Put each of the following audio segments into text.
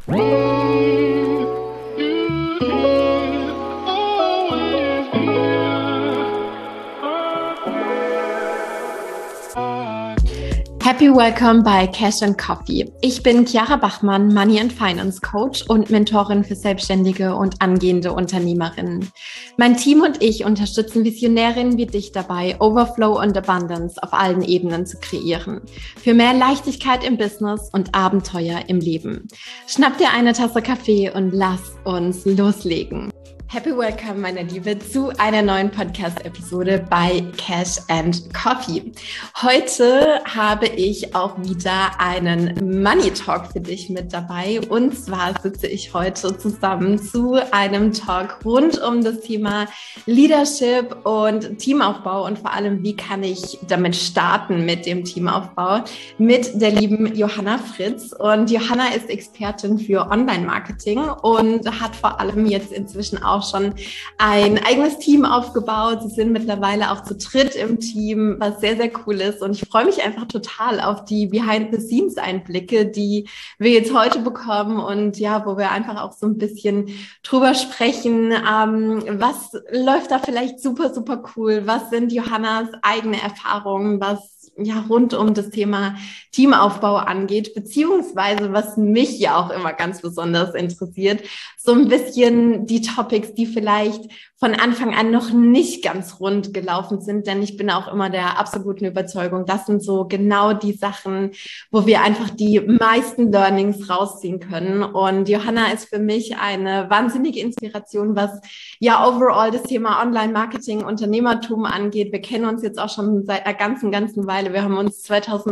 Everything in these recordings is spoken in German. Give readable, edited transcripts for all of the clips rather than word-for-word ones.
Happy Welcome bei Cash and Coffee. Ich bin Chiara Bachmann, Money and Finance Coach und Mentorin für selbstständige und angehende Unternehmerinnen. Mein Team und ich unterstützen Visionärinnen wie dich dabei, Overflow und Abundance auf allen Ebenen zu kreieren. Für mehr Leichtigkeit im Business und Abenteuer im Leben. Schnapp dir eine Tasse Kaffee und lass uns loslegen. Happy Welcome, meine Liebe, zu einer neuen Podcast-Episode bei Cash and Coffee. Heute habe ich auch wieder einen Money Talk für dich mit dabei. Und zwar sitze ich heute zusammen zu einem Talk rund um das Thema Leadership und Teamaufbau und vor allem, wie kann ich damit starten mit dem Teamaufbau mit der lieben Johanna Fritz. Und Johanna ist Expertin für Online-Marketing und hat vor allem jetzt inzwischen auch schon ein eigenes Team aufgebaut. Sie sind mittlerweile auch zu dritt im Team, was sehr, sehr cool ist. Und ich freue mich einfach total auf die Behind-the-Scenes-Einblicke, die wir jetzt heute bekommen und ja, wo wir einfach auch so ein bisschen drüber sprechen. Was läuft da vielleicht super, super cool? Was sind Johannas eigene Erfahrungen, was ja rund um das Thema Teamaufbau angeht, beziehungsweise was mich ja auch immer ganz besonders interessiert, so ein bisschen die Topics, die vielleicht von Anfang an noch nicht ganz rund gelaufen sind, denn ich bin auch immer der absoluten Überzeugung, das sind so genau die Sachen, wo wir einfach die meisten Learnings rausziehen können. Und Johanna ist für mich eine wahnsinnige Inspiration, was ja overall das Thema Online-Marketing, Unternehmertum angeht. Wir kennen uns jetzt auch schon seit einer ganzen Weile. Wir haben uns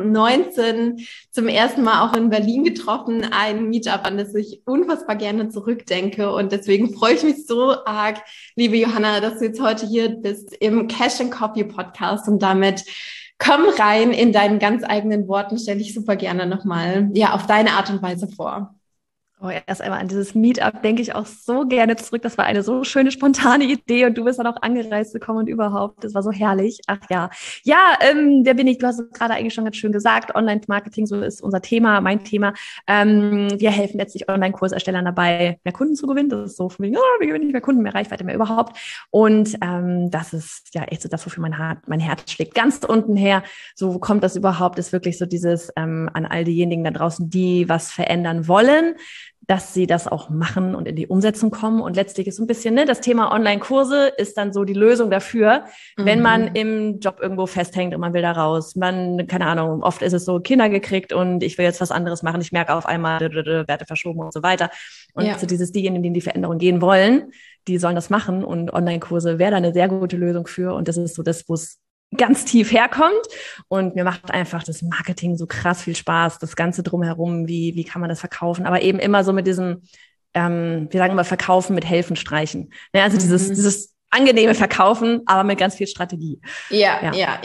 2019 zum ersten Mal auch in Berlin getroffen, ein Meetup, an das ich unfassbar gerne zurückdenke. Und deswegen freue ich mich so arg, liebe Johanna, dass du jetzt heute hier bist im Cash and Coffee Podcast und damit komm rein in deinen ganz eigenen Worten, stelle ich super gerne nochmal auf deine Art und Weise vor. Oh, erst einmal an dieses Meetup denke ich auch so gerne zurück. Das war eine so schöne, spontane Idee und du bist dann auch angereist gekommen und überhaupt. Das war so herrlich. Ach ja. Ja, wer bin ich? Du hast es gerade eigentlich schon ganz schön gesagt. Online-Marketing, so ist unser Thema, mein Thema. Wir helfen letztlich Online-Kurserstellern dabei, mehr Kunden zu gewinnen. Das ist so von wegen, wie gewinne ich mehr Kunden, mehr Reichweite, mehr überhaupt. Und das ist ja echt so das, wofür mein Herz schlägt. Ganz unten her, so wo kommt das überhaupt, ist wirklich so dieses an all diejenigen da draußen, die was verändern wollen, dass sie das auch machen und in die Umsetzung kommen. Und letztlich ist so ein bisschen, das Thema Online-Kurse ist dann so die Lösung dafür, wenn man im Job irgendwo festhängt und man will da raus. Keine Ahnung, oft ist es so, Kinder gekriegt und ich will jetzt was anderes machen. Ich merke auf einmal, Werte verschoben und so weiter. Und so diejenigen, die in die Veränderung gehen wollen, die sollen das machen. Und Online-Kurse wäre da eine sehr gute Lösung für. Und das ist so das, wo es ganz tief herkommt und mir macht einfach das Marketing so krass viel Spaß, das Ganze drumherum, wie kann man das verkaufen, aber eben immer so mit diesem, wir sagen immer Verkaufen mit Helfen streichen. Ja, also dieses angenehme Verkaufen, aber mit ganz viel Strategie. Ja.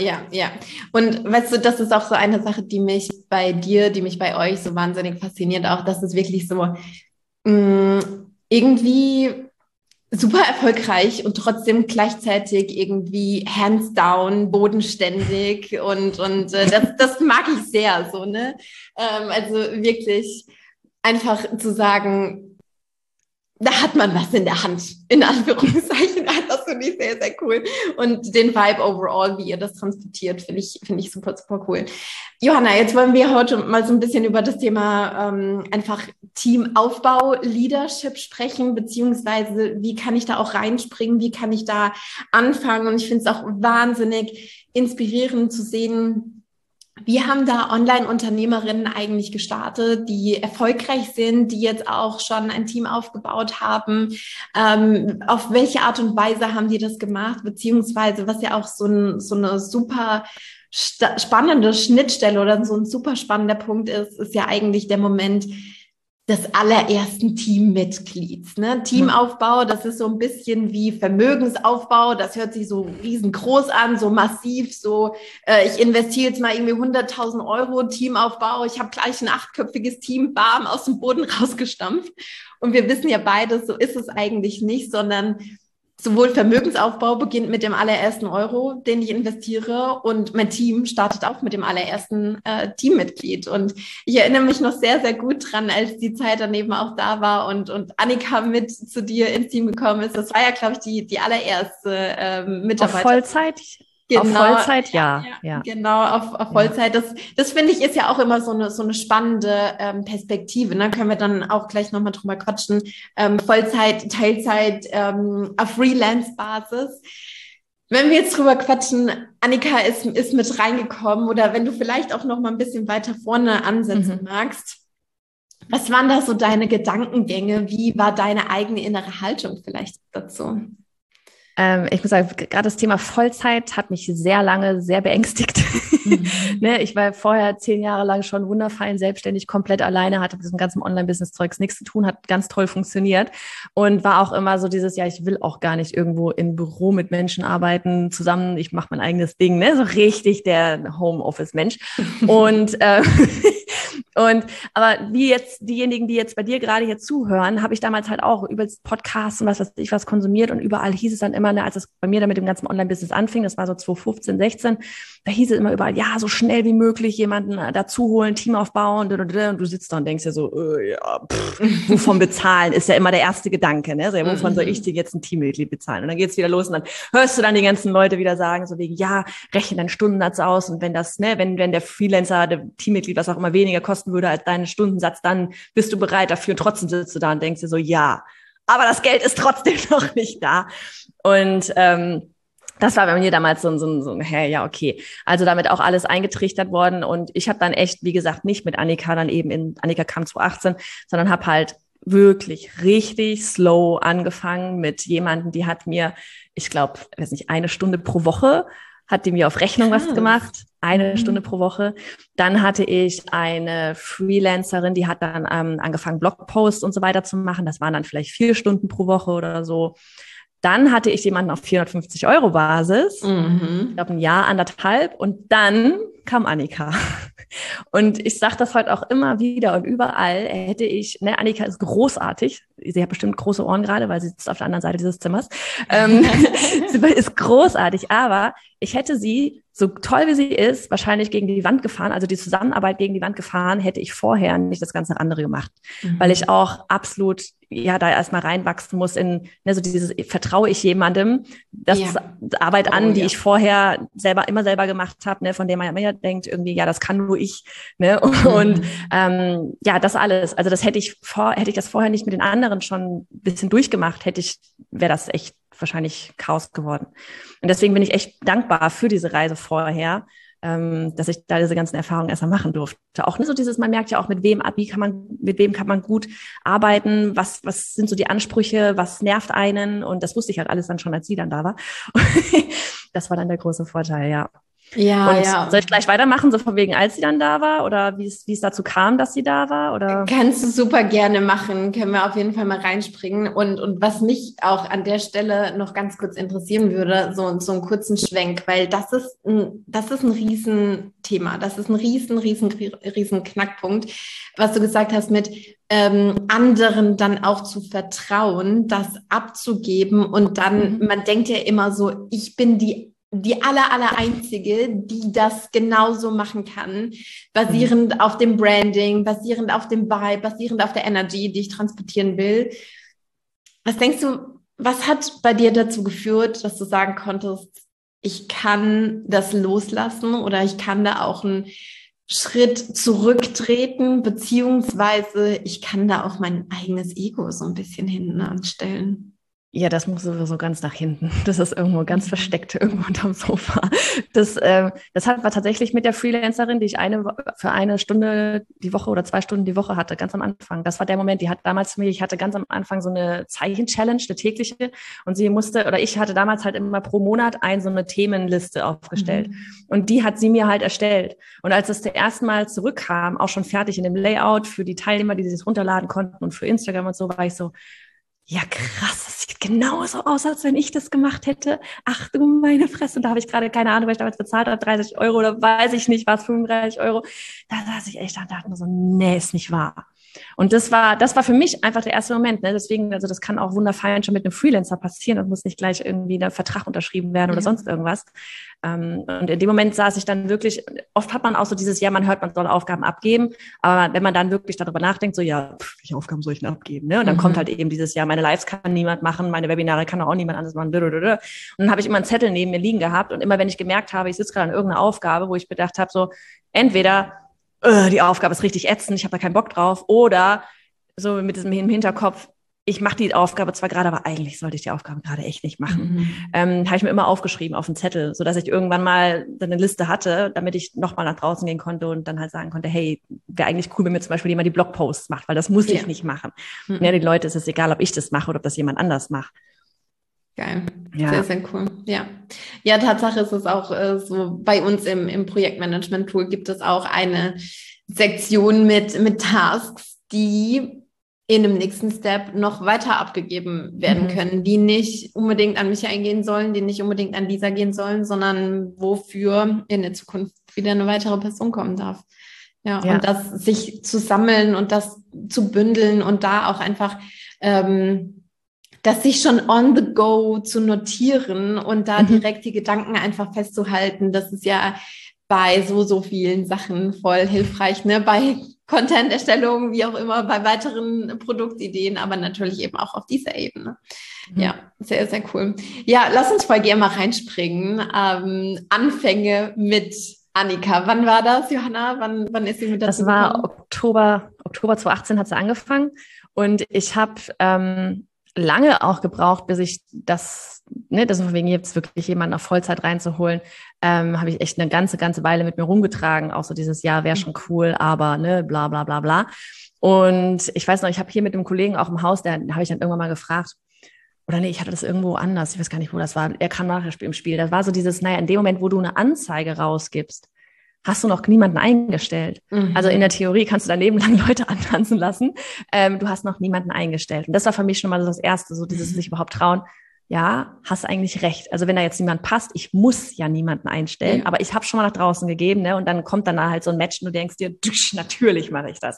Und weißt du, das ist auch so eine Sache, die mich bei euch so wahnsinnig fasziniert, auch dass es wirklich so irgendwie super erfolgreich und trotzdem gleichzeitig irgendwie hands down, bodenständig und das mag ich sehr so, ne? Also wirklich einfach zu sagen, da hat man was in der Hand, in Anführungszeichen. Das finde ich sehr, sehr cool. Und den Vibe overall, wie ihr das transportiert, finde ich super, super cool. Johanna, jetzt wollen wir heute mal so ein bisschen über das Thema einfach Teamaufbau, Leadership sprechen, beziehungsweise wie kann ich da auch reinspringen, wie kann ich da anfangen? Und ich finde es auch wahnsinnig inspirierend zu sehen, wie haben da Online-Unternehmerinnen eigentlich gestartet, die erfolgreich sind, die jetzt auch schon ein Team aufgebaut haben? Auf welche Art und Weise haben die das gemacht? Beziehungsweise, was ja auch so eine super spannende Schnittstelle oder so ein super spannender Punkt ist ja eigentlich der Moment des allerersten Teammitglieds. Ne? Teamaufbau, das ist so ein bisschen wie Vermögensaufbau, das hört sich so riesengroß an, so massiv, so ich investiere jetzt mal irgendwie 100.000 Euro, Teamaufbau, ich habe gleich ein 8-köpfiges Team, bam, aus dem Boden rausgestampft. Und wir wissen ja beide, so ist es eigentlich nicht, sondern sowohl Vermögensaufbau beginnt mit dem allerersten Euro, den ich investiere, und mein Team startet auch mit dem allerersten Teammitglied. Und ich erinnere mich noch sehr, sehr gut dran, als die Zeit daneben auch da war und Annika mit zu dir ins Team gekommen ist. Das war ja, glaube ich, die allererste Mitarbeiter. Auf Vollzeit? Genau. Auf Vollzeit, ja. Genau, auf Vollzeit. Das finde ich ist ja auch immer so eine spannende Perspektive. Ne? Können wir dann auch gleich nochmal drüber quatschen. Vollzeit, Teilzeit, auf Freelance-Basis. Wenn wir jetzt drüber quatschen, Annika ist mit reingekommen, oder wenn du vielleicht auch noch mal ein bisschen weiter vorne ansetzen magst. Was waren da so deine Gedankengänge? Wie war deine eigene innere Haltung vielleicht dazu? Ich muss sagen, gerade das Thema Vollzeit hat mich sehr lange sehr beängstigt. Ne, ich war vorher 10 Jahre lang schon wunderfein selbstständig, komplett alleine, hatte mit diesem ganzen Online-Business-Zeugs nichts zu tun, hat ganz toll funktioniert und war auch immer so dieses, ja, ich will auch gar nicht irgendwo im Büro mit Menschen arbeiten, zusammen, ich mache mein eigenes Ding, ne, so richtig der Homeoffice-Mensch. Aber wie jetzt diejenigen, die jetzt bei dir gerade hier zuhören, habe ich damals halt auch über Podcasts und was weiß ich was konsumiert, und überall hieß es dann immer, ne, als es bei mir dann mit dem ganzen Online-Business anfing, das war so 2015, 16, da hieß es immer überall, ja, so schnell wie möglich jemanden dazu holen, Team aufbauen, und du sitzt da und denkst ja so, wovon bezahlen, ist ja immer der erste Gedanke, ne? Also, ja, wovon soll ich dir jetzt ein Teammitglied bezahlen? Und dann geht's wieder los und dann hörst du dann die ganzen Leute wieder sagen, so wegen, ja, rechne deinen Stundensatz aus, und wenn das, ne, wenn der Freelancer, der Teammitglied, was auch immer, weniger kosten würde als deinen Stundensatz, dann bist du bereit dafür, und trotzdem sitzt du da und denkst dir so, ja, aber das Geld ist trotzdem noch nicht da. Und das war bei mir damals so ein, hey, ja, okay. Also damit auch alles eingetrichtert worden. Und ich habe dann echt, wie gesagt, nicht mit Annika dann eben Annika kam 2018, sondern habe halt wirklich richtig slow angefangen mit jemandem, die hat mir, ich glaube, weiß nicht, 1 Stunde pro Woche hat die mir auf Rechnung was gemacht. 1 Stunde pro Woche. Dann hatte ich eine Freelancerin, die hat dann angefangen, Blogposts und so weiter zu machen. Das waren dann vielleicht 4 Stunden pro Woche oder so. Dann hatte ich jemanden auf 450 € Basis, ich glaube 1 Jahr, 1,5, und dann kam Annika. Und ich sage das heute auch immer wieder und überall, hätte ich, ne, Annika ist großartig, sie hat bestimmt große Ohren gerade, weil sie sitzt auf der anderen Seite dieses Zimmers, sie ist großartig, aber ich hätte sie, so toll wie sie ist, wahrscheinlich gegen die Wand gefahren, also die Zusammenarbeit gegen die Wand gefahren, hätte ich vorher nicht das ganze andere gemacht, weil ich auch absolut, ja, da erstmal reinwachsen muss in, ne, so dieses, vertraue ich jemandem, das ist Arbeit an, die ich vorher immer selber gemacht habe, ne, von dem man ja immer denkt, irgendwie, ja, das kann nur ich, ne, und ja, das alles, also das hätte ich das vorher nicht mit den anderen schon ein bisschen durchgemacht, wäre das echt wahrscheinlich Chaos geworden. Und deswegen bin ich echt dankbar für diese Reise vorher, dass ich da diese ganzen Erfahrungen erstmal machen durfte. Auch nicht so dieses, man merkt ja auch, mit wem kann man gut arbeiten, was sind so die Ansprüche, was nervt einen, und das wusste ich halt alles dann schon, als sie dann da war. Das war dann der große Vorteil, ja. Ja, und ja. Soll ich gleich weitermachen, so von wegen, als sie dann da war, oder wie es dazu kam, dass sie da war, oder? Kannst du super gerne machen, können wir auf jeden Fall mal reinspringen. Und was mich auch an der Stelle noch ganz kurz interessieren würde, so einen kurzen Schwenk, weil das ist ein Riesenthema, das ist ein riesen Knackpunkt, was du gesagt hast mit anderen dann auch zu vertrauen, das abzugeben, und dann, man denkt ja immer so, ich bin die aller Einzige, die das genauso machen kann, basierend auf dem Branding, basierend auf dem Vibe, basierend auf der Energy, die ich transportieren will. Was denkst du, was hat bei dir dazu geführt, dass du sagen konntest, ich kann das loslassen, oder ich kann da auch einen Schritt zurücktreten, beziehungsweise ich kann da auch mein eigenes Ego so ein bisschen hinten anstellen? Ja, das muss sowieso ganz nach hinten. Das ist irgendwo ganz versteckt, irgendwo unterm Sofa. Das war tatsächlich mit der Freelancerin, die ich für 1 Stunde die Woche oder 2 Stunden die Woche hatte, ganz am Anfang. Das war der Moment, die hat damals zu mir, ich hatte ganz am Anfang so eine Zeichen-Challenge, eine tägliche, und ich hatte damals halt immer pro Monat so eine Themenliste aufgestellt. Und die hat sie mir halt erstellt. Und als es das erste Mal zurückkam, auch schon fertig in dem Layout für die Teilnehmer, die sich runterladen konnten und für Instagram und so, war ich so, ja krass, das sieht genauso aus, als wenn ich das gemacht hätte. Ach du meine Fresse, und da habe ich gerade, keine Ahnung, weil ich damals bezahlt habe, 30 € oder weiß ich nicht, was, 35 €. Da saß ich echt da und dachte mir so, nee, ist nicht wahr. Und das war für mich einfach der erste Moment. Ne? Deswegen, also das kann auch wunderfein schon mit einem Freelancer passieren. Das muss nicht gleich irgendwie ein Vertrag unterschrieben werden oder sonst irgendwas. Und in dem Moment saß ich dann wirklich, oft hat man auch so dieses, ja, man hört, man soll Aufgaben abgeben, aber wenn man dann wirklich darüber nachdenkt, so, ja, welche Aufgaben soll ich denn abgeben? Ne? Und dann kommt halt eben dieses, ja, meine Lives kann niemand machen, meine Webinare kann auch niemand anderes machen. Und dann habe ich immer einen Zettel neben mir liegen gehabt und immer, wenn ich gemerkt habe, ich sitze gerade an irgendeiner Aufgabe, wo ich gedacht habe, so, entweder die Aufgabe ist richtig ätzend, ich habe da keinen Bock drauf, oder so mit diesem im Hinterkopf, ich mache die Aufgabe zwar gerade, aber eigentlich sollte ich die Aufgabe gerade echt nicht machen. Habe ich mir immer aufgeschrieben auf einen Zettel, sodass ich irgendwann mal eine Liste hatte, damit ich nochmal nach draußen gehen konnte und dann halt sagen konnte, hey, wäre eigentlich cool, wenn mir zum Beispiel jemand die Blogposts macht, weil das muss ich nicht machen. Ja, die Leute, ist es egal, ob ich das mache oder ob das jemand anders macht. Geil. Ja. Sehr, sehr cool. Ja. Ja, Tatsache ist es auch so, bei uns im Projektmanagement-Tool gibt es auch eine Sektion mit Tasks, die in einem nächsten Step noch weiter abgegeben werden können, die nicht unbedingt an mich eingehen sollen, die nicht unbedingt an Lisa gehen sollen, sondern wofür in der Zukunft wieder eine weitere Person kommen darf. Ja. Und das sich zu sammeln und das zu bündeln und da auch einfach das sich schon on the go zu notieren und da direkt die Gedanken einfach festzuhalten, das ist ja bei so vielen Sachen voll hilfreich, ne? Bei Content-Erstellung, wie auch immer, bei weiteren Produktideen, aber natürlich eben auch auf dieser Ebene. Ja, sehr, sehr cool. Ja, lass uns voll gerne mal reinspringen. Anfänge mit Annika. Wann war das, Johanna? Wann ist sie mit dazu gekommen? Das war Oktober 2018 hat sie angefangen und ich habe lange auch gebraucht, bis ich das von wegen jetzt wirklich jemanden auf Vollzeit reinzuholen, habe ich echt eine ganze Weile mit mir rumgetragen. Auch so dieses Jahr wäre schon cool, aber ne, bla bla bla bla. Und ich weiß noch, ich habe hier mit einem Kollegen auch im Haus, habe ich dann irgendwann mal gefragt, oder nee, ich hatte das irgendwo anders, ich weiß gar nicht, wo das war. Er kam nachher im Spiel. Das war so dieses, naja, in dem Moment, wo du eine Anzeige rausgibst, hast du noch niemanden eingestellt. Also in der Theorie kannst du dein Leben lang Leute antanzen lassen. Du hast noch niemanden eingestellt. Und das war für mich schon mal so das Erste, so dieses sich überhaupt trauen. Ja, hast eigentlich recht. Also wenn da jetzt niemand passt, ich muss ja niemanden einstellen, aber ich habe schon mal nach draußen gegeben, ne? Und dann kommt dann halt so ein Match und du denkst dir, natürlich mache ich das.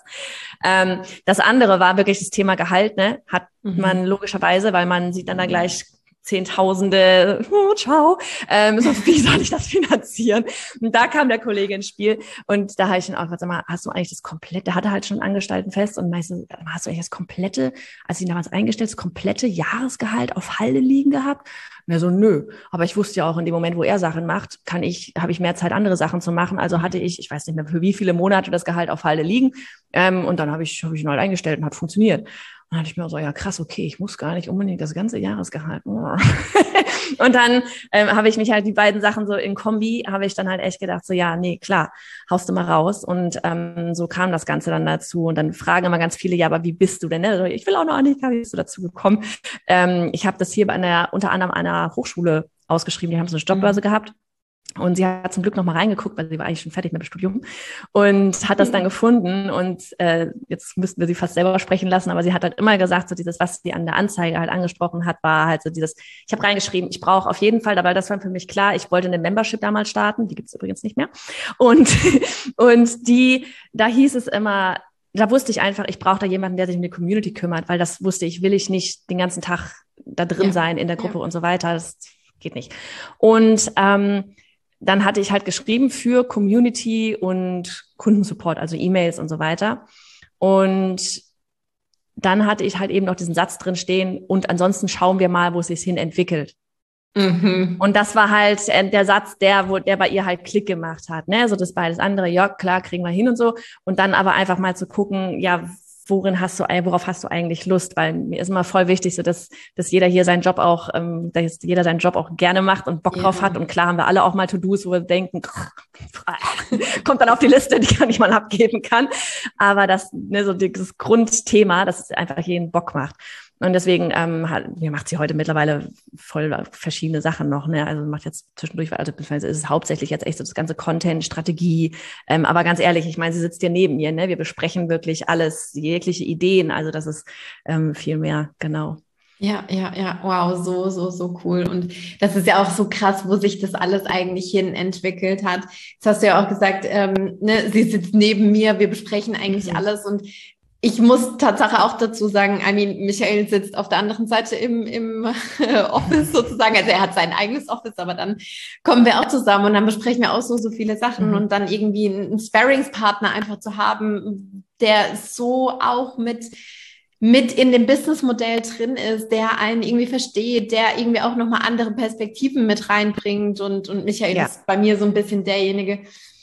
Das andere war wirklich das Thema Gehalt, ne? Hat man logischerweise, weil man sieht dann da gleich Zehntausende, ciao, so, wie soll ich das finanzieren? Und da kam der Kollege ins Spiel und da habe ich dann auch gesagt, sag mal, hast du eigentlich das komplette, der hatte halt schon Angestelltenfest und meistens, hast du eigentlich das komplette, als ich ihn damals eingestellt, das komplette Jahresgehalt auf Halde liegen gehabt? Und er so, nö, aber ich wusste ja auch in dem Moment, wo er Sachen macht, habe ich mehr Zeit, andere Sachen zu machen, also hatte ich weiß nicht mehr, für wie viele Monate das Gehalt auf Halde liegen und dann habe ich ihn halt eingestellt und hat funktioniert. Dann hatte ich mir so, ja krass, okay, ich muss gar nicht unbedingt das ganze Jahresgehalt. Und dann habe ich mich halt die beiden Sachen so in Kombi, habe ich dann halt echt gedacht, so ja, nee, klar, haust du mal raus. Und so kam das Ganze dann dazu. Und dann fragen immer ganz viele, ja, aber wie bist du denn? Ne? Ich will auch noch Annika, wie bist du dazu gekommen? Ich habe das hier unter anderem einer Hochschule ausgeschrieben, die haben so eine Jobbörse gehabt. Und sie hat zum Glück noch mal reingeguckt, weil sie war eigentlich schon fertig mit dem Studium und hat das dann gefunden und jetzt müssten wir sie fast selber sprechen lassen, aber sie hat halt immer gesagt, so dieses, was sie an der Anzeige halt angesprochen hat, war halt so dieses, ich habe reingeschrieben, ich brauche auf jeden Fall, weil das war für mich klar, ich wollte eine Membership damals starten, die gibt's übrigens nicht mehr und da hieß es immer, da wusste ich einfach, ich brauche da jemanden, der sich um die Community kümmert, weil das wusste ich, will ich nicht den ganzen Tag da drin sein in der Gruppe und so weiter, das geht nicht. Und dann hatte ich halt geschrieben für Community und Kundensupport, also E-Mails und so weiter. Und dann hatte ich halt eben noch diesen Satz drin stehen und ansonsten schauen wir mal, wo es sich hin entwickelt. Und das war halt der Satz, der bei ihr halt Klick gemacht hat, ne? So das beides andere, ja klar, kriegen wir hin und so. Und dann aber einfach mal zu gucken, ja, worauf hast du eigentlich Lust? Weil mir ist immer voll wichtig, so dass jeder hier seinen Job auch, dass jeder seinen Job auch gerne macht und Bock drauf hat. Und klar haben wir alle auch mal To-Dos, wo wir denken, kommt dann auf die Liste, die man nicht mal abgeben kann. Aber das, ne, so dieses Grundthema, dass es einfach jeden Bock macht. Und deswegen macht sie heute mittlerweile voll verschiedene Sachen noch, ne? Also macht jetzt zwischendurch, also beziehungsweise ist es hauptsächlich jetzt echt so das ganze Content, Strategie. Aber ganz ehrlich, ich meine, sie sitzt hier neben mir, ne? Wir besprechen wirklich alles, jegliche Ideen. Also das ist viel mehr, genau. Ja, wow, so cool. Und das ist ja auch so krass, wo sich das alles eigentlich hin entwickelt hat. Jetzt hast du ja auch gesagt, ne, sie sitzt neben mir, wir besprechen eigentlich alles und Ich muss Tatsache auch dazu sagen, Michael sitzt auf der anderen Seite im Office sozusagen. Also er hat sein eigenes Office, aber dann kommen wir auch zusammen und dann besprechen wir auch so viele Sachen und dann irgendwie einen Sparringspartner einfach zu haben, der so auch mit in dem Businessmodell drin ist, der einen irgendwie versteht, der irgendwie auch nochmal andere Perspektiven mit reinbringt und Michael ist bei mir so ein bisschen derjenige,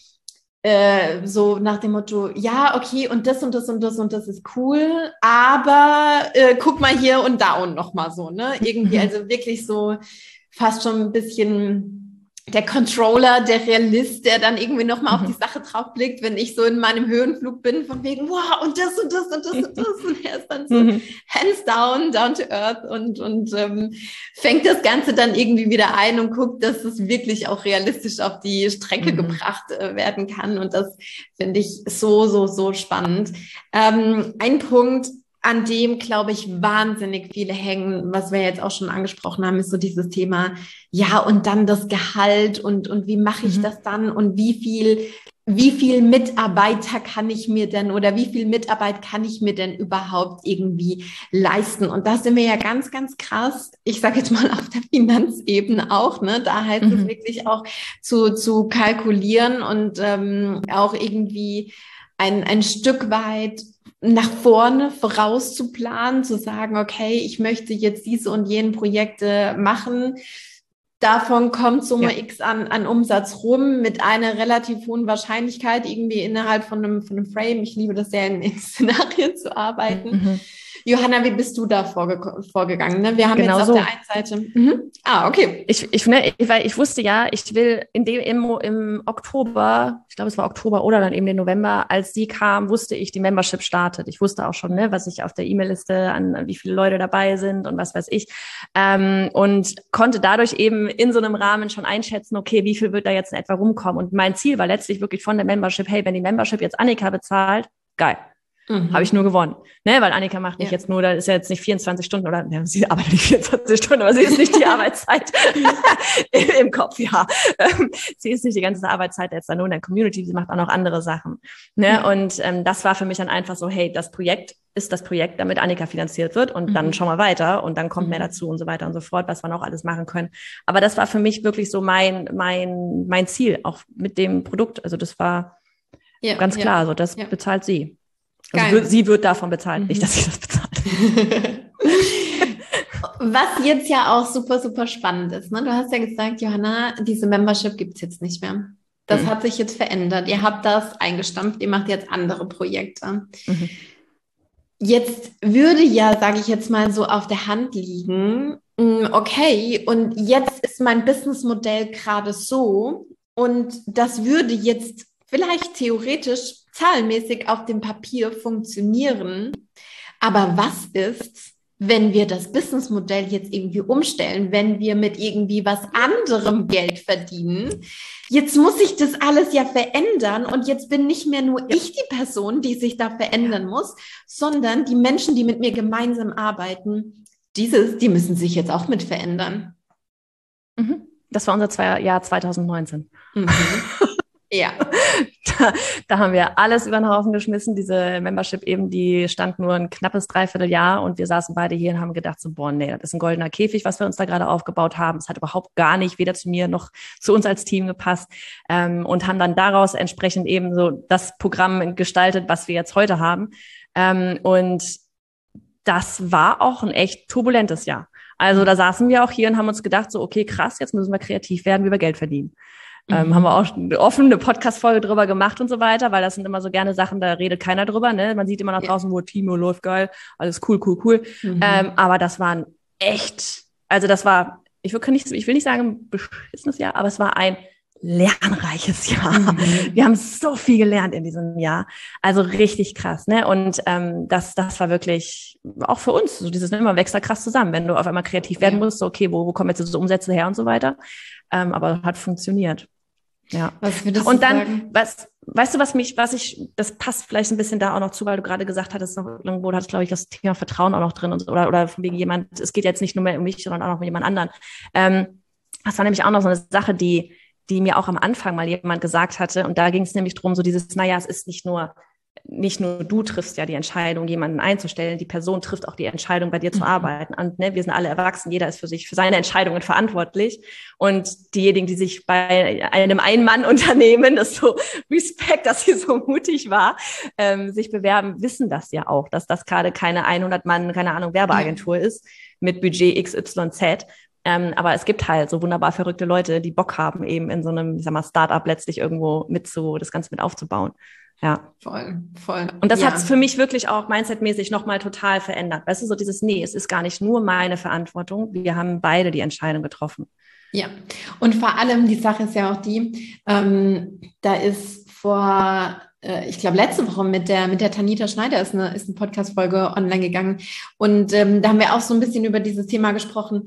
so nach dem Motto, ja, okay, und das und das und das und das ist cool, aber guck mal hier und da und nochmal so, ne? Irgendwie, also wirklich so fast schon ein bisschen der Controller, der Realist, der dann irgendwie nochmal auf die Sache drauf blickt, wenn ich so in meinem Höhenflug bin, von wegen, wow, und das und das und das und das. Und er ist dann so hands down to earth und fängt das Ganze dann irgendwie wieder ein und guckt, dass es wirklich auch realistisch auf die Strecke gebracht werden kann. Und das finde ich so spannend. Ein Punkt, an dem, glaube ich, wahnsinnig viele hängen, was wir jetzt auch schon angesprochen haben, ist so dieses Thema, ja, und dann das Gehalt und wie mache ich das dann und wie viel Mitarbeiter kann ich mir denn oder wie viel Mitarbeit kann ich mir denn überhaupt irgendwie leisten? Und da sind wir ja ganz, ganz krass, ich sage jetzt mal auf der Finanzebene auch, ne? Da heißt es wirklich auch zu kalkulieren und auch irgendwie ein Stück weit nach vorne voraus zu planen, zu sagen, okay, ich möchte jetzt diese und jene Projekte machen. Davon kommt Summe X an Umsatz rum mit einer relativ hohen Wahrscheinlichkeit irgendwie innerhalb von einem Frame. Ich liebe das sehr, in Szenarien zu arbeiten. Johanna, wie bist du da vorgegangen? Ne? Wir haben genau jetzt auf der einen Seite... okay. Weil ich wusste ja, ich will im Oktober, ich glaube, es war Oktober oder dann eben den November, als sie kam, wusste ich, die Membership startet. Ich wusste auch schon, ne, was ich auf der E-Mail-Liste an wie viele Leute dabei sind und was weiß ich. Und konnte dadurch eben in so einem Rahmen schon einschätzen, okay, wie viel wird da jetzt in etwa rumkommen? Und mein Ziel war letztlich wirklich von der Membership, hey, wenn die Membership jetzt Annika bezahlt, geil. Habe ich nur gewonnen. Ne? Weil Annika macht nicht jetzt nur, da ist ja jetzt nicht 24 Stunden oder sie arbeitet nicht 24 Stunden, aber sie ist nicht die Arbeitszeit im Kopf, ja. Sie ist nicht die ganze Arbeitszeit jetzt da nur in der Community, sie macht auch noch andere Sachen. Ne? Ja. Und das war für mich dann einfach so, hey, das Projekt ist das Projekt, damit Annika finanziert wird und dann schauen wir weiter und dann kommt mehr dazu und so weiter und so fort, was wir noch alles machen können. Aber das war für mich wirklich so mein Ziel, auch mit dem Produkt. Also das war ganz klar, so das bezahlt sie. Also sie wird davon bezahlt, nicht, dass sie das bezahlt. Was jetzt ja auch super, super spannend ist, ne? Du hast ja gesagt, Johanna, diese Membership gibt's jetzt nicht mehr. Das hat sich jetzt verändert. Ihr habt das eingestampft, ihr macht jetzt andere Projekte. Jetzt würde ja, sage ich jetzt mal so, auf der Hand liegen, okay, und jetzt ist mein Businessmodell gerade so und das würde jetzt vielleicht theoretisch zahlenmäßig auf dem Papier funktionieren. Aber was ist, wenn wir das Businessmodell jetzt irgendwie umstellen, wenn wir mit irgendwie was anderem Geld verdienen? Jetzt muss sich das alles ja verändern und jetzt bin nicht mehr nur ich die Person, die sich da verändern muss, sondern die Menschen, die mit mir gemeinsam arbeiten, die müssen sich jetzt auch mit verändern. Das war unser Jahr 2019. Ja. Da haben wir alles über den Haufen geschmissen. Diese Membership eben, die stand nur ein knappes Dreivierteljahr und wir saßen beide hier und haben gedacht so, boah, nee, das ist ein goldener Käfig, was wir uns da gerade aufgebaut haben. Es hat überhaupt gar nicht weder zu mir noch zu uns als Team gepasst und haben dann daraus entsprechend eben so das Programm gestaltet, was wir jetzt heute haben. Und das war auch ein echt turbulentes Jahr. Also da saßen wir auch hier und haben uns gedacht so, okay, krass, jetzt müssen wir kreativ werden, wie wir Geld verdienen. Haben wir auch eine Podcast-Folge drüber gemacht und so weiter, weil das sind immer so gerne Sachen, da redet keiner drüber, ne? Man sieht immer nach draußen, wo Timo läuft geil, alles cool. Aber das waren echt, also das war, ich will nicht sagen ein beschissenes Jahr, aber es war ein lernreiches Jahr. Wir haben so viel gelernt in diesem Jahr. Also richtig krass, ne? Und das war wirklich auch für uns, so dieses, ne, man wächst da krass zusammen, wenn du auf einmal kreativ werden musst, so, okay, wo kommen jetzt so Umsätze her und so weiter. Aber hat funktioniert. Ja. Was würdest und du dann, sagen? weißt du, das passt vielleicht ein bisschen da auch noch zu, weil du gerade gesagt hattest, noch irgendwo hat, glaube ich, das Thema Vertrauen auch noch drin und so, oder von wegen jemand, es geht jetzt nicht nur mehr um mich, sondern auch noch um jemand anderen. Das war nämlich auch noch so eine Sache, die mir auch am Anfang mal jemand gesagt hatte. Und da ging es nämlich drum, so dieses, naja, es ist nicht nur nicht nur du triffst ja die Entscheidung, jemanden einzustellen, die Person trifft auch die Entscheidung, bei dir zu arbeiten. Und wir sind alle erwachsen, jeder ist für seine Entscheidungen verantwortlich. Und diejenigen, die sich bei einem Ein-Mann-Unternehmen, das so Respekt, dass sie so mutig war, sich bewerben, wissen das ja auch, dass das gerade keine 100-Mann, keine Ahnung, Werbeagentur ist mit Budget XYZ. Aber es gibt halt so wunderbar verrückte Leute, die Bock haben, eben in so einem, ich sag mal, Startup letztlich irgendwo das Ganze mit aufzubauen. Ja. Voll. Und das hat es für mich wirklich auch mindsetmäßig nochmal total verändert. Weißt du, so dieses, nee, es ist gar nicht nur meine Verantwortung. Wir haben beide die Entscheidung getroffen. Ja, und vor allem, die Sache ist ja auch die, da ist ich glaube, letzte Woche mit der Tanita Schneider ist eine Podcast-Folge online gegangen. Und da haben wir auch so ein bisschen über dieses Thema gesprochen.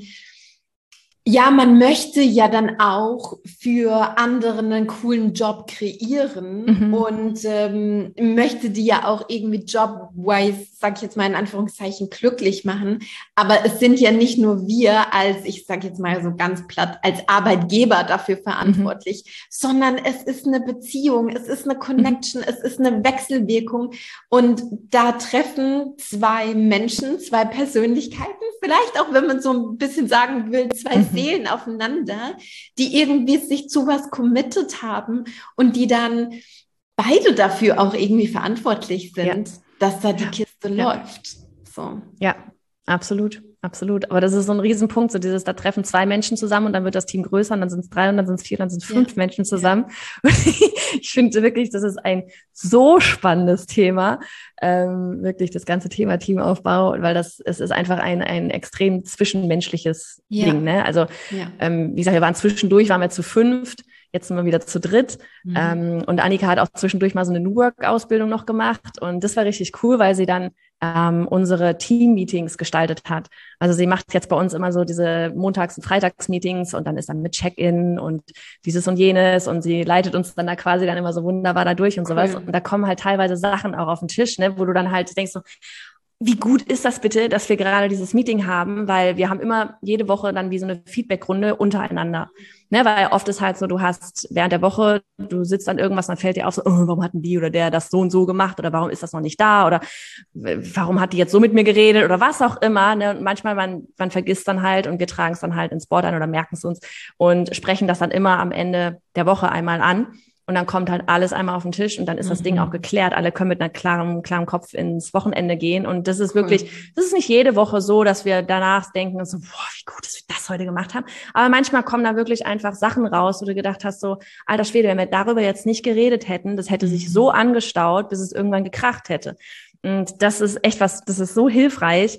Ja, man möchte ja dann auch für andere einen coolen Job kreieren und möchte die ja auch irgendwie job-wise, sag ich jetzt mal in Anführungszeichen, glücklich machen. Aber es sind ja nicht nur wir ich sag jetzt mal so ganz platt, als Arbeitgeber dafür verantwortlich, sondern es ist eine Beziehung, es ist eine Connection, es ist eine Wechselwirkung und da treffen zwei Menschen, zwei Persönlichkeiten, vielleicht auch, wenn man so ein bisschen sagen will, zwei Seelen aufeinander, die irgendwie sich zu was committed haben und die dann beide dafür auch irgendwie verantwortlich sind, dass da die Kiste läuft. So. Ja, absolut. Aber das ist so ein Riesenpunkt, so dieses, da treffen zwei Menschen zusammen und dann wird das Team größer und dann sind es 3 und dann sind es 4 und dann sind es 5 Menschen zusammen. Ja. Und ich finde wirklich, das ist ein so spannendes Thema, wirklich das ganze Thema Teamaufbau, weil es ist einfach ein extrem zwischenmenschliches Ding, ne? Also, wie gesagt, waren wir zu 5. Jetzt sind wir wieder zu dritt. Und Annika hat auch zwischendurch mal so eine New Work-Ausbildung noch gemacht. Und das war richtig cool, weil sie dann unsere Team-Meetings gestaltet hat. Also sie macht jetzt bei uns immer so diese Montags- und Freitags-Meetings und dann ist dann mit Check-in und dieses und jenes und sie leitet uns dann da quasi dann immer so wunderbar da durch und sowas. Und da kommen halt teilweise Sachen auch auf den Tisch, ne, wo du dann halt denkst so, wie gut ist das bitte, dass wir gerade dieses Meeting haben, weil wir haben immer jede Woche dann wie so eine Feedback-Runde untereinander. Ne, weil oft ist halt so, du hast während der Woche, du sitzt an irgendwas, dann fällt dir auf so, oh, warum hatten die oder der das so und so gemacht oder warum ist das noch nicht da oder warum hat die jetzt so mit mir geredet oder was auch immer. Ne? Und manchmal, man vergisst dann halt und wir tragen es dann halt ins Board ein oder merken es uns und sprechen das dann immer am Ende der Woche einmal an. Und dann kommt halt alles einmal auf den Tisch und dann ist das Ding auch geklärt. Alle können mit einer klaren Kopf ins Wochenende gehen. Und das ist wirklich, das ist nicht jede Woche so, dass wir danach denken und so, boah, wie gut, dass wir das heute gemacht haben. Aber manchmal kommen da wirklich einfach Sachen raus, wo du gedacht hast, so, alter Schwede, wenn wir darüber jetzt nicht geredet hätten, das hätte sich so angestaut, bis es irgendwann gekracht hätte. Und das ist echt das ist so hilfreich.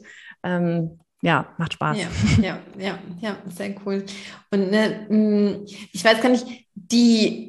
Ja, macht Spaß. Ja, sehr cool. Und ich weiß gar nicht, die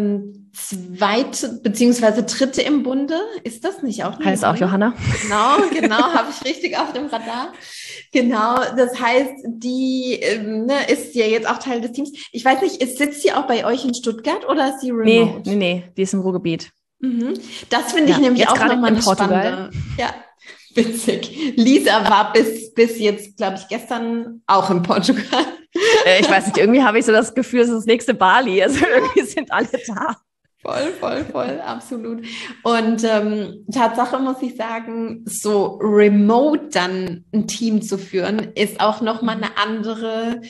zweite beziehungsweise dritte im Bunde, ist das nicht auch? Heißt auch Johanna? Genau, habe ich richtig auf dem Radar. Genau, das heißt, die ist ja jetzt auch Teil des Teams. Ich weiß nicht, sitzt sie auch bei euch in Stuttgart oder ist sie remote? Nee, die ist im Ruhrgebiet. Das finde ich nämlich auch nochmal eine spannende. Ja. Witzig. Lisa war bis jetzt, glaube ich, gestern auch in Portugal. Ich weiß nicht, irgendwie habe ich so das Gefühl, es ist das nächste Bali. Also irgendwie sind alle da. Voll, absolut. Und Tatsache muss ich sagen, so remote dann ein Team zu führen, ist auch nochmal eine andere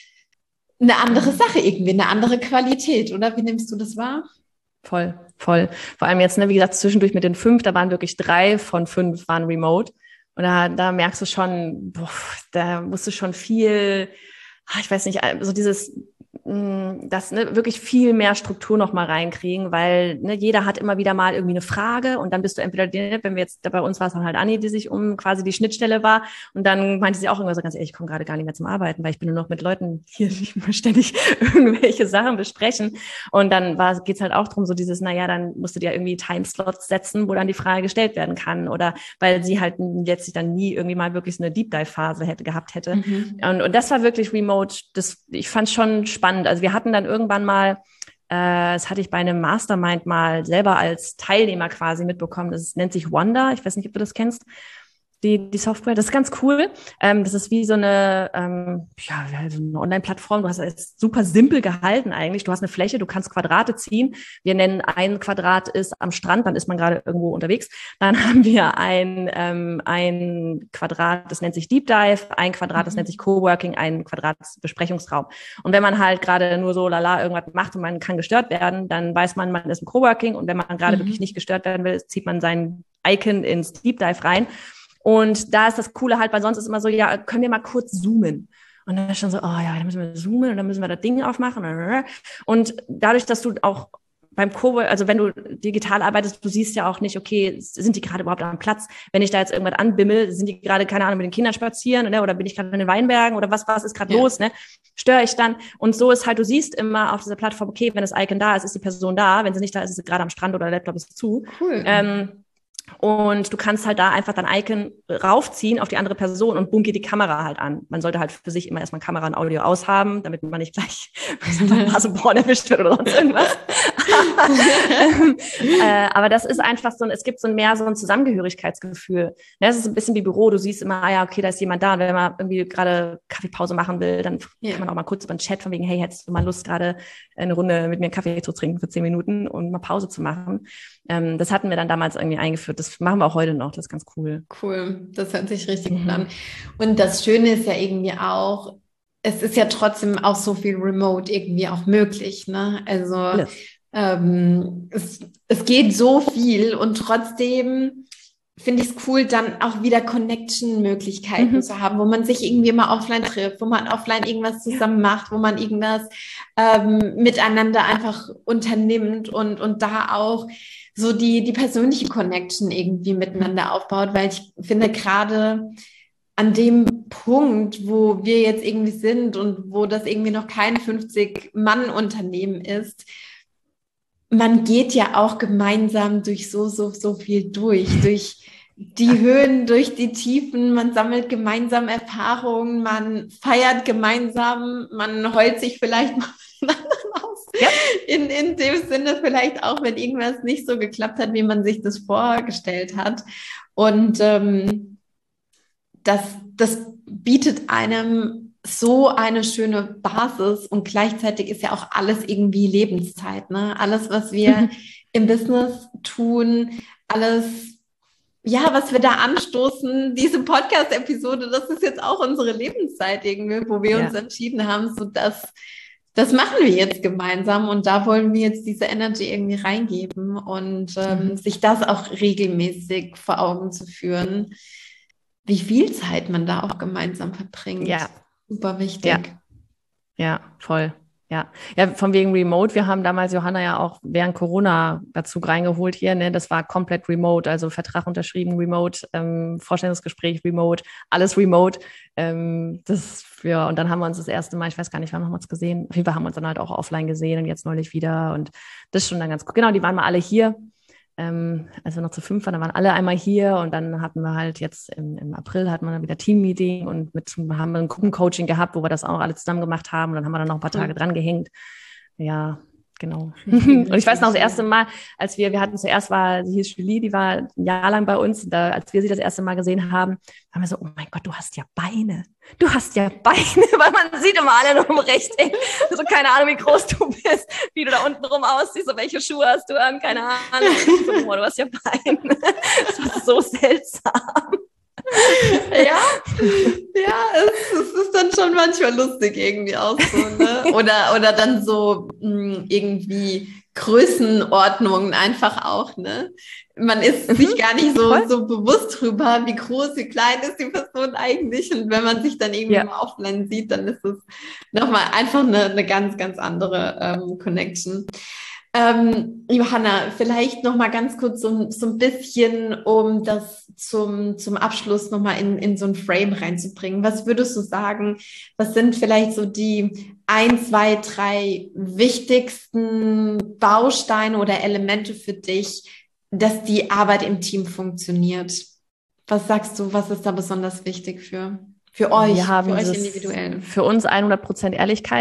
Sache irgendwie, eine andere Qualität, oder? Wie nimmst du das wahr? Voll. Vor allem jetzt, ne, wie gesagt, zwischendurch mit den 5, da waren wirklich 3 von 5 waren remote. Und da merkst du schon, da musst du schon viel, ich weiß nicht, so dieses, wirklich viel mehr Struktur noch mal reinkriegen, weil jeder hat immer wieder mal irgendwie eine Frage und dann bist du entweder, wenn wir jetzt, bei uns war es dann halt Anni, die sich um quasi die Schnittstelle war und dann meinte sie auch irgendwann so ganz ehrlich, ich komme gerade gar nicht mehr zum Arbeiten, weil ich bin nur noch mit Leuten hier, die ständig irgendwelche Sachen besprechen und dann geht's halt auch drum, so dieses, dann musst du dir irgendwie Timeslots setzen, wo dann die Frage gestellt werden kann oder weil sie halt letztlich dann nie irgendwie mal wirklich so eine Deep-Dive-Phase gehabt hätte. Und das war wirklich remote, ich fand schon spannend. Also wir hatten dann irgendwann mal, das hatte ich bei einem Mastermind mal selber als Teilnehmer quasi mitbekommen, das nennt sich Wonder, ich weiß nicht, ob du das kennst. die Software. Das ist ganz cool. Das ist wie so eine, so eine Online-Plattform. Du hast es super simpel gehalten eigentlich. Du hast eine Fläche, du kannst Quadrate ziehen. Wir nennen ein Quadrat ist am Strand, dann ist man gerade irgendwo unterwegs. Dann haben wir ein Quadrat, das nennt sich Deep Dive, ein Quadrat, das nennt sich Coworking, ein Quadrat ist Besprechungsraum. Und wenn man halt gerade nur so lala irgendwas macht und man kann gestört werden, dann weiß man, man ist im Coworking. Und wenn man gerade wirklich nicht gestört werden will, zieht man sein Icon ins Deep Dive rein. Und da ist das Coole halt, weil sonst ist immer so, ja, können wir mal kurz zoomen? Und dann ist schon so, oh ja, dann müssen wir zoomen und dann müssen wir das Ding aufmachen. Und dadurch, dass du auch beim Cowork, also wenn du digital arbeitest, du siehst ja auch nicht, okay, sind die gerade überhaupt am Platz? Wenn ich da jetzt irgendwas anbimmel, sind die gerade, keine Ahnung, mit den Kindern spazieren, ne? Oder bin ich gerade in den Weinbergen oder was ist gerade los, ne? Störe ich dann? Und so ist halt, du siehst immer auf dieser Plattform, okay, wenn das Icon da ist die Person da. Wenn sie nicht da ist, ist sie gerade am Strand oder der Laptop ist zu. Cool. Und du kannst halt da einfach dein Icon raufziehen auf die andere Person und bumm geht die Kamera halt an. Man sollte halt für sich immer erstmal Kamera und Audio aushaben, damit man nicht gleich Nasenbohren erwischt wird oder sonst irgendwas. Aber das ist einfach so, es gibt so ein Zusammengehörigkeitsgefühl. Das ist ein bisschen wie Büro. Du siehst immer, ja, okay, da ist jemand da. Und wenn man irgendwie gerade Kaffeepause machen will, dann kann man auch mal kurz über den Chat von wegen, hey, hättest du mal Lust, gerade eine Runde mit mir einen Kaffee zu trinken für 10 Minuten und mal Pause zu machen. Das hatten wir dann damals irgendwie eingeführt. Das machen wir auch heute noch. Das ist ganz cool. Cool. Das hört sich richtig gut an. Und das Schöne ist ja irgendwie auch, es ist ja trotzdem auch so viel Remote irgendwie auch möglich, ne? Also es geht so viel und trotzdem finde ich es cool, dann auch wieder Connection-Möglichkeiten zu haben, wo man sich irgendwie mal offline trifft, wo man offline irgendwas zusammen macht, wo man irgendwas miteinander einfach unternimmt und da auch so die persönliche Connection irgendwie miteinander aufbaut, weil ich finde gerade an dem Punkt, wo wir jetzt irgendwie sind und wo das irgendwie noch kein 50-Mann-Unternehmen ist, man geht ja auch gemeinsam durch so viel durch die Höhen, durch die Tiefen, man sammelt gemeinsam Erfahrungen, man feiert gemeinsam, man heult sich vielleicht mal aus. Ja. In dem Sinne vielleicht auch, wenn irgendwas nicht so geklappt hat, wie man sich das vorgestellt hat. Und das bietet einem so eine schöne Basis und gleichzeitig ist ja auch alles irgendwie Lebenszeit, ne? Alles, was wir im Business tun, alles, ja, was wir da anstoßen, diese Podcast-Episode, das ist jetzt auch unsere Lebenszeit irgendwie, wo wir uns entschieden haben, so das machen wir jetzt gemeinsam und da wollen wir jetzt diese Energy irgendwie reingeben und sich das auch regelmäßig vor Augen zu führen, wie viel Zeit man da auch gemeinsam verbringt. Ja. Super wichtig. Ja, voll. Ja, von wegen Remote. Wir haben damals Johanna ja auch während Corona dazu reingeholt hier. Ne? Das war komplett remote, also Vertrag unterschrieben, remote, Vorstellungsgespräch remote, alles remote. Und dann haben wir uns das erste Mal, ich weiß gar nicht, wann haben wir uns gesehen. Auf jeden Fall haben wir uns dann halt auch offline gesehen und jetzt neulich wieder. Und das ist schon dann ganz cool. Genau, die waren mal alle hier. Als wir noch zu 5 waren, dann waren alle einmal hier und dann hatten wir halt jetzt im April hatten wir dann wieder Team-Meeting und haben wir ein Gruppencoaching gehabt, wo wir das auch alle zusammen gemacht haben und dann haben wir dann noch ein paar Tage dran gehängt. Ja, genau. Und ich weiß noch, das erste Mal, als sie hieß Julie, die war ein Jahr lang bei uns, als wir sie das erste Mal gesehen haben, waren wir so, oh mein Gott, du hast ja Beine. Weil man sieht immer alle nur im Rechteck. So, keine Ahnung, wie groß du bist, wie du da unten rum aussiehst, so welche Schuhe hast du an, keine Ahnung. So, oh, du hast ja Beine. Das war so seltsam. Es ist dann schon manchmal lustig irgendwie auch so, ne? Oder dann so irgendwie Größenordnungen einfach auch, ne? Man ist sich gar nicht so bewusst drüber, wie groß, wie klein ist die Person eigentlich. Und wenn man sich dann irgendwie mal offline sieht, dann ist es nochmal einfach eine ganz, ganz andere Connection. Johanna, vielleicht noch mal ganz kurz so ein bisschen, um das zum Abschluss noch mal in so ein Frame reinzubringen. Was würdest du sagen, was sind vielleicht so die 1, 2, 3 wichtigsten Bausteine oder Elemente für dich, dass die Arbeit im Team funktioniert? Was sagst du, was ist da besonders wichtig für euch, für euch individuell? Für uns 100% Ehrlichkeit.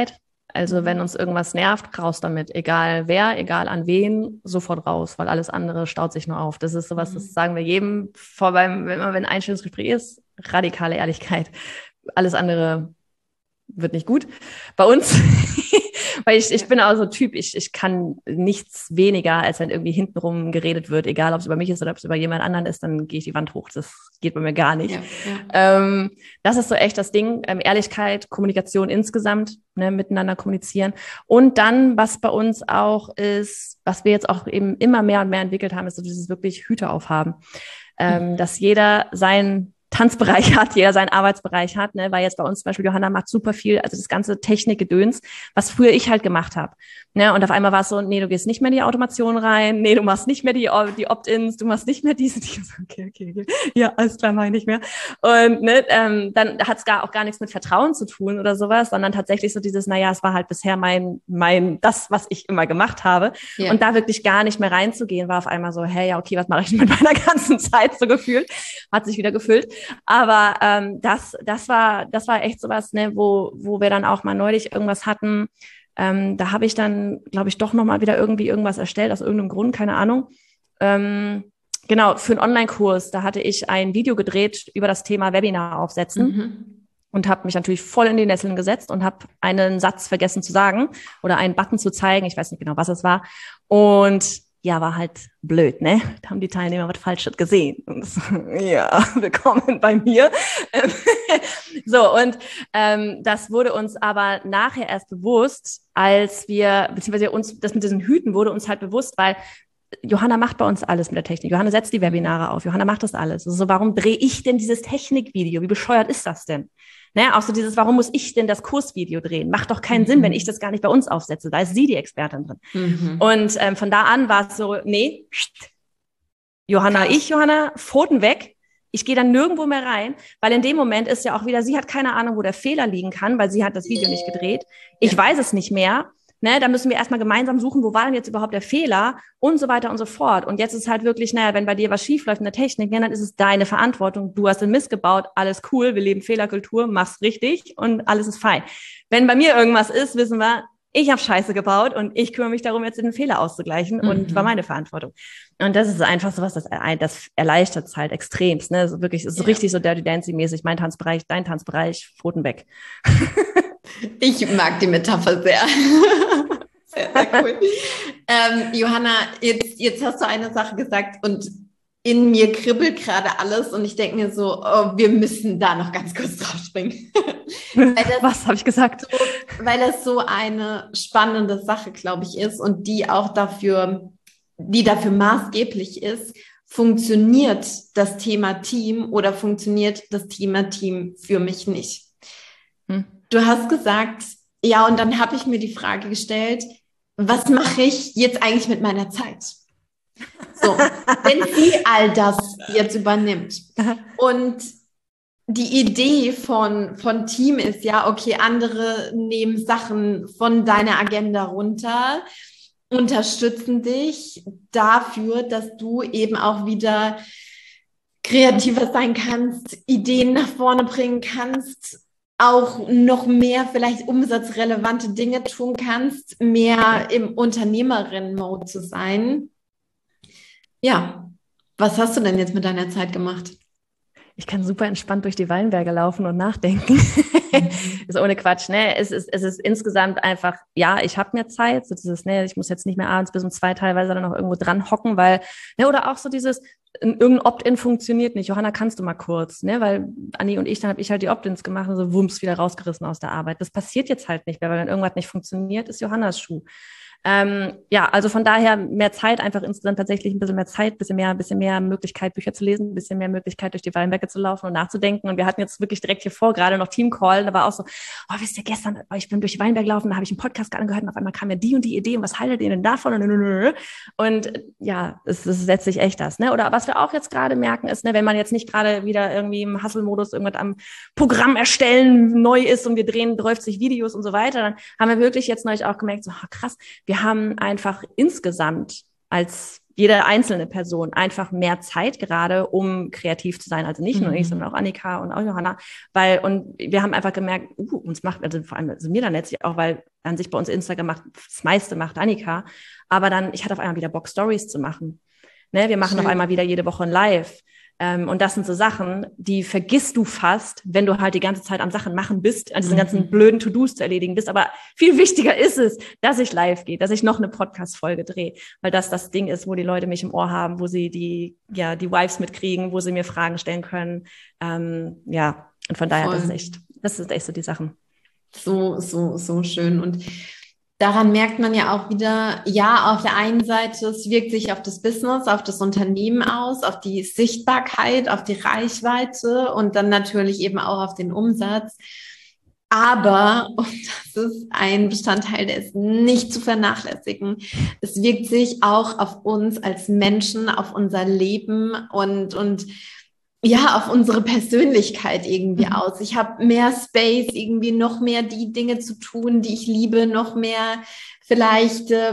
Also wenn uns irgendwas nervt, raus damit. Egal wer, egal an wen, sofort raus, weil alles andere staut sich nur auf. Das ist sowas, das sagen wir jedem wenn ein Einstellungsgespräch ist, radikale Ehrlichkeit. Alles andere wird nicht gut. Bei uns, weil ich bin auch so ein Typ, ich kann nichts weniger, als wenn irgendwie hintenrum geredet wird, egal ob es über mich ist oder ob es über jemand anderen ist, dann gehe ich die Wand hoch. Das geht bei mir gar nicht. Ja. Das ist so echt das Ding, Ehrlichkeit, Kommunikation insgesamt, ne, miteinander kommunizieren. Und dann, was bei uns auch ist, was wir jetzt auch eben immer mehr und mehr entwickelt haben, ist so dieses wirklich Hüte aufhaben. Dass jeder seinen Tanzbereich hat, jeder seinen Arbeitsbereich hat, ne, weil jetzt bei uns zum Beispiel Johanna macht super viel, also das ganze Technikgedöns, was früher ich halt gemacht habe, ne, und auf einmal war es so, nee, du gehst nicht mehr in die Automation rein, nee, du machst nicht mehr die Opt-ins, du machst nicht mehr diese, okay, ja, alles klar, mach ich nicht mehr, und ne, dann hat es auch gar nichts mit Vertrauen zu tun oder sowas, sondern tatsächlich so dieses, naja, es war halt bisher das, was ich immer gemacht habe, und da wirklich gar nicht mehr reinzugehen, war auf einmal so, hey, ja, okay, was mache ich mit meiner ganzen Zeit, so gefühlt, hat sich wieder gefüllt. Aber das war echt sowas, ne, wo wir dann auch mal neulich irgendwas hatten. Da habe ich dann, glaube ich, doch nochmal wieder irgendwie irgendwas erstellt, aus irgendeinem Grund, keine Ahnung. Genau, für einen Online-Kurs, da hatte ich ein Video gedreht über das Thema Webinar aufsetzen. Und habe mich natürlich voll in die Nesseln gesetzt und habe einen Satz vergessen zu sagen oder einen Button zu zeigen. Ich weiß nicht genau, was es war. Und ja, war halt blöd, ne? Da haben die Teilnehmer was Falsches gesehen. Und so, ja, willkommen bei mir. So, und das wurde uns aber nachher erst bewusst, beziehungsweise uns, das mit diesen Hüten wurde uns halt bewusst, weil Johanna macht bei uns alles mit der Technik. Johanna setzt die Webinare auf. Johanna macht das alles. Also warum drehe ich denn dieses Technikvideo? Wie bescheuert ist das denn? Ne? Auch so dieses, warum muss ich denn das Kursvideo drehen? Macht doch keinen Sinn, wenn ich das gar nicht bei uns aufsetze. Da ist sie die Expertin drin. Und von da an war es so, nee, Johanna, Pfoten weg. Ich gehe dann nirgendwo mehr rein, weil in dem Moment ist ja auch wieder, sie hat keine Ahnung, wo der Fehler liegen kann, weil sie hat das Video nicht gedreht. Ich weiß es nicht mehr. Ne, da müssen wir erstmal gemeinsam suchen, wo war denn jetzt überhaupt der Fehler und so weiter und so fort. Und jetzt ist halt wirklich, naja, wenn bei dir was schief läuft in der Technik, ja, dann ist es deine Verantwortung. Du hast den Mist gebaut, alles cool, wir leben Fehlerkultur, mach's richtig und alles ist fein. Wenn bei mir irgendwas ist, wissen wir, ich habe Scheiße gebaut und ich kümmere mich darum, jetzt den Fehler auszugleichen und war meine Verantwortung. Und das ist einfach so was, das erleichtert es halt extremst. Ne? Also wirklich, es ist so richtig so Dirty Dancing-mäßig, mein Tanzbereich, dein Tanzbereich, Pfoten weg. Ich mag die Metapher sehr. Sehr, sehr cool. Johanna, jetzt hast du eine Sache gesagt und in mir kribbelt gerade alles und ich denke mir so, oh, wir müssen da noch ganz kurz drauf springen. Was habe ich gesagt? Weil das so eine spannende Sache, glaube ich, ist und die dafür maßgeblich ist, funktioniert das Thema Team oder funktioniert das Thema Team für mich nicht? Du hast gesagt, ja, und dann habe ich mir die Frage gestellt, was mache ich jetzt eigentlich mit meiner Zeit? So, wenn sie all das jetzt übernimmt. Und die Idee von Team ist ja, okay, andere nehmen Sachen von deiner Agenda runter, unterstützen dich dafür, dass du eben auch wieder kreativer sein kannst, Ideen nach vorne bringen kannst, auch noch mehr vielleicht umsatzrelevante Dinge tun kannst, mehr im Unternehmerinnen-Mode zu sein. Ja, was hast du denn jetzt mit deiner Zeit gemacht? Ich kann super entspannt durch die Weinberge laufen und nachdenken. Ist ohne Quatsch, ne? Es ist insgesamt einfach, ja, ich habe mehr Zeit. So dieses, ne, ich muss jetzt nicht mehr abends bis um 2 teilweise dann noch irgendwo dran hocken, weil, ne, oder auch so dieses, irgendein Opt-in funktioniert nicht. Johanna, kannst du mal kurz, ne? Weil Anni und ich, dann habe ich halt die Opt-ins gemacht und so wumms wieder rausgerissen aus der Arbeit. Das passiert jetzt halt nicht mehr, weil wenn irgendwas nicht funktioniert, ist Johannas Schuh. Ja, also von daher mehr Zeit, einfach insgesamt tatsächlich ein bisschen mehr Zeit, bisschen mehr Möglichkeit, Bücher zu lesen, ein bisschen mehr Möglichkeit, durch die Weinberge zu laufen und nachzudenken. Und wir hatten jetzt wirklich direkt hier vor, gerade noch Teamcall, da war auch so, oh, wisst ihr, gestern, ich bin durch die Weinberge gelaufen, da habe ich einen Podcast gerade gehört und auf einmal kam mir die und die Idee und was haltet ihr denn davon? Und ja, es setzt sich echt das, ne? Oder was wir auch jetzt gerade merken ist, ne, wenn man jetzt nicht gerade wieder irgendwie im Hustle-Modus irgendwas am Programm erstellen neu ist und wir drehen 30 Videos und so weiter, dann haben wir wirklich jetzt neulich auch gemerkt, so, krass, wir haben einfach insgesamt als jede einzelne Person einfach mehr Zeit gerade, um kreativ zu sein. Also nicht nur ich, sondern auch Annika und auch Johanna. Und wir haben einfach gemerkt, uns macht, also vor allem also mir dann letztlich auch, weil an sich bei uns Instagram macht, das meiste macht Annika. Aber dann, ich hatte auf einmal wieder Bock, Stories zu machen. Ne, wir machen auf einmal wieder jede Woche ein Live. Und das sind so Sachen, die vergisst du fast, wenn du halt die ganze Zeit am Sachen machen bist, an diesen ganzen blöden To-Dos zu erledigen bist. Aber viel wichtiger ist es, dass ich live gehe, dass ich noch eine Podcast-Folge drehe, weil das Ding ist, wo die Leute mich im Ohr haben, wo sie die Vibes mitkriegen, wo sie mir Fragen stellen können. Und von daher, das ist echt so die Sachen. So schön. Und daran merkt man ja auch wieder, ja, auf der einen Seite, es wirkt sich auf das Business, auf das Unternehmen aus, auf die Sichtbarkeit, auf die Reichweite und dann natürlich eben auch auf den Umsatz. Aber, und das ist ein Bestandteil, der ist nicht zu vernachlässigen, es wirkt sich auch auf uns als Menschen, auf unser Leben und ja, auf unsere Persönlichkeit irgendwie aus. Ich habe mehr Space, irgendwie noch mehr die Dinge zu tun, die ich liebe, noch mehr vielleicht Zeit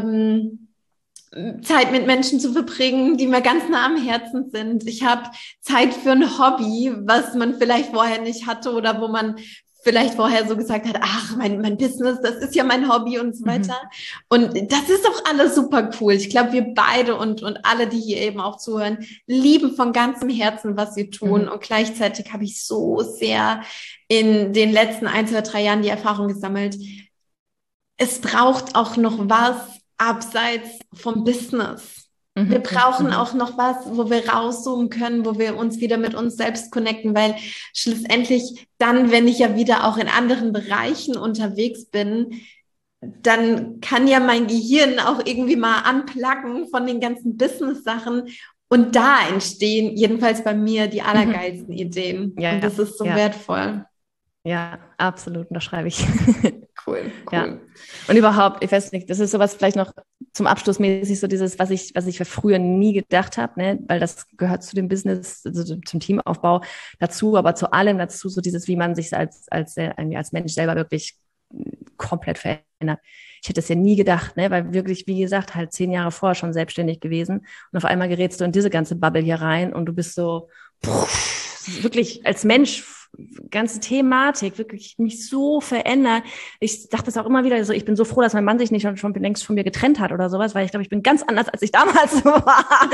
mit Menschen zu verbringen, die mir ganz nah am Herzen sind. Ich habe Zeit für ein Hobby, was man vielleicht vorher nicht hatte oder wo man vielleicht vorher so gesagt hat, ach, mein Business, das ist ja mein Hobby und so weiter. Und das ist auch alles super cool. Ich glaube, wir beide und alle, die hier eben auch zuhören, lieben von ganzem Herzen, was wir tun. Und gleichzeitig habe ich so sehr in den letzten 1, 2, 3 Jahren die Erfahrung gesammelt, es braucht auch noch was abseits vom Business. Wir brauchen auch noch was, wo wir rauszoomen können, wo wir uns wieder mit uns selbst connecten, weil schlussendlich dann, wenn ich ja wieder auch in anderen Bereichen unterwegs bin, dann kann ja mein Gehirn auch irgendwie mal unpluggen von den ganzen Business-Sachen und da entstehen jedenfalls bei mir die allergeilsten Ideen. Ja, und das ist so wertvoll. Ja, absolut, das schreibe ich. Cool. Ja. Und überhaupt, ich weiß nicht, das ist sowas vielleicht noch zum Abschluss mäßig so dieses, was ich früher nie gedacht habe, ne, weil das gehört zu dem Business, also zum Teamaufbau dazu, aber zu allem dazu, so dieses, wie man sich als Mensch selber wirklich komplett verändert. Ich hätte es ja nie gedacht, ne, weil wirklich, wie gesagt, halt 10 Jahre vorher schon selbstständig gewesen und auf einmal gerätst du in diese ganze Bubble hier rein und du bist so, wirklich als Mensch, ganze Thematik wirklich mich so verändert. Ich dachte es auch immer wieder so, ich bin so froh, dass mein Mann sich nicht schon längst von mir getrennt hat oder sowas, weil ich glaube, ich bin ganz anders, als ich damals war.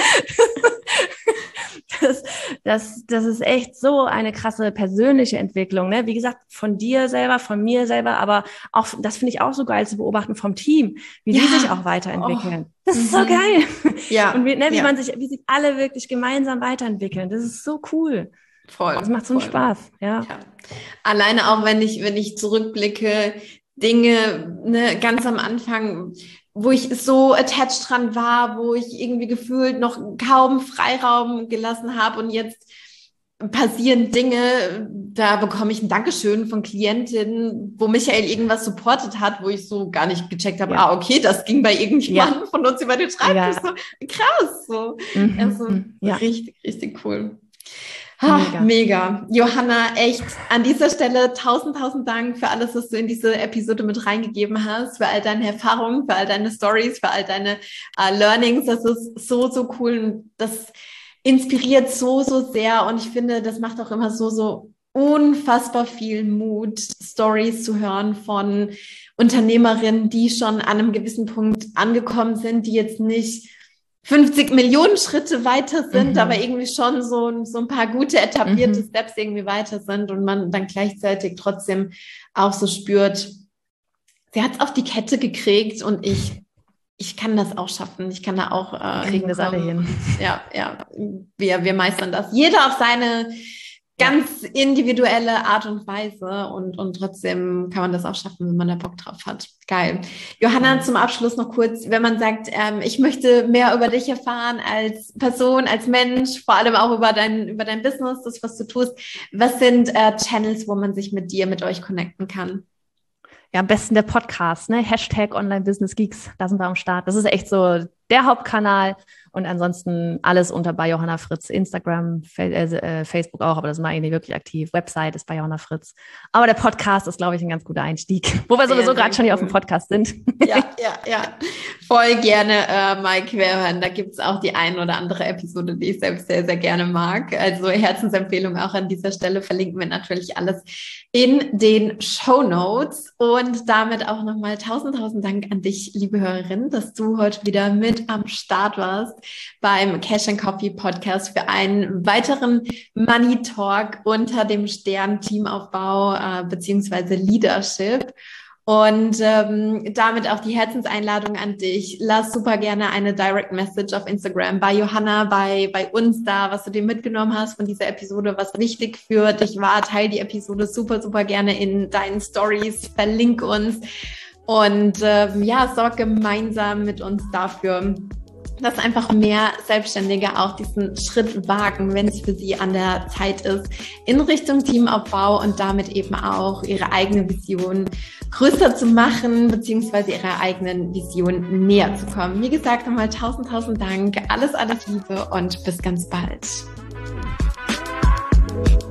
Das ist echt so eine krasse persönliche Entwicklung, ne? Wie gesagt, von dir selber, von mir selber, aber auch, das finde ich auch so geil zu beobachten vom Team, wie die sich auch weiterentwickeln. Das ist so geil. Ja. Und wie sich alle wirklich gemeinsam weiterentwickeln. Das ist so cool. Voll. Das macht so einen Spaß, ja. Alleine auch, wenn ich zurückblicke, Dinge, ne, ganz am Anfang, wo ich so attached dran war, wo ich irgendwie gefühlt noch kaum Freiraum gelassen habe und jetzt passieren Dinge, da bekomme ich ein Dankeschön von Klientinnen, wo Michael irgendwas supportet hat, wo ich so gar nicht gecheckt habe, okay, das ging bei irgendjemandem von uns über den Schreibtisch, so krass, so. Also richtig, richtig cool. Mega. Johanna, echt an dieser Stelle 1000 Dank für alles, was du in diese Episode mit reingegeben hast, für all deine Erfahrungen, für all deine Stories, für all deine Learnings. Das ist so cool und das inspiriert so sehr und ich finde, das macht auch immer so unfassbar viel Mut, Stories zu hören von Unternehmerinnen, die schon an einem gewissen Punkt angekommen sind, die jetzt nicht 50 Millionen Schritte weiter sind, aber irgendwie schon so ein paar gute etablierte Steps irgendwie weiter sind und man dann gleichzeitig trotzdem auch so spürt, sie hat es auf die Kette gekriegt und ich kann das auch schaffen. Ich kann da auch kriegen das alle hin. Ja, wir meistern das. Jeder auf seine ganz individuelle Art und Weise und trotzdem kann man das auch schaffen, wenn man da Bock drauf hat. Geil. Johanna, zum Abschluss noch kurz, wenn man sagt, ich möchte mehr über dich erfahren als Person, als Mensch, vor allem auch über dein Business, das, was du tust. Was sind Channels, wo man sich mit euch connecten kann? Ja, am besten der Podcast, ne? #Online-Business-Geeks, da sind wir am Start. Das ist echt so der Hauptkanal. Und ansonsten alles unter bei Johanna Fritz, Instagram, Facebook auch, aber das mache ich nicht wirklich aktiv. Website ist bei Johanna Fritz. Aber der Podcast ist, glaube ich, ein ganz guter Einstieg, wo wir sowieso gerade schon hier auf dem Podcast sind. Ja. Voll gerne mal querhören. Da gibt es auch die ein oder andere Episode, die ich selbst sehr, sehr gerne mag. Also Herzensempfehlung auch an dieser Stelle. Verlinken wir natürlich alles in den Shownotes. Und damit auch nochmal tausend Dank an dich, liebe Hörerin, dass du heute wieder mit am Start warst beim Cash & Coffee Podcast für einen weiteren Money Talk unter dem Stern Teamaufbau beziehungsweise Leadership. Und damit auch die Herzenseinladung an dich. Lass super gerne eine Direct Message auf Instagram bei Johanna, bei uns da, was du dir mitgenommen hast von dieser Episode, was wichtig für dich war. Teil die Episode super gerne in deinen Stories, verlink uns und sorg gemeinsam mit uns dafür, dass einfach mehr Selbstständige auch diesen Schritt wagen, wenn es für sie an der Zeit ist, in Richtung Teamaufbau und damit eben auch ihre eigene Vision größer zu machen, beziehungsweise ihrer eigenen Vision näher zu kommen. Wie gesagt, nochmal tausend Dank, alles Liebe und bis ganz bald.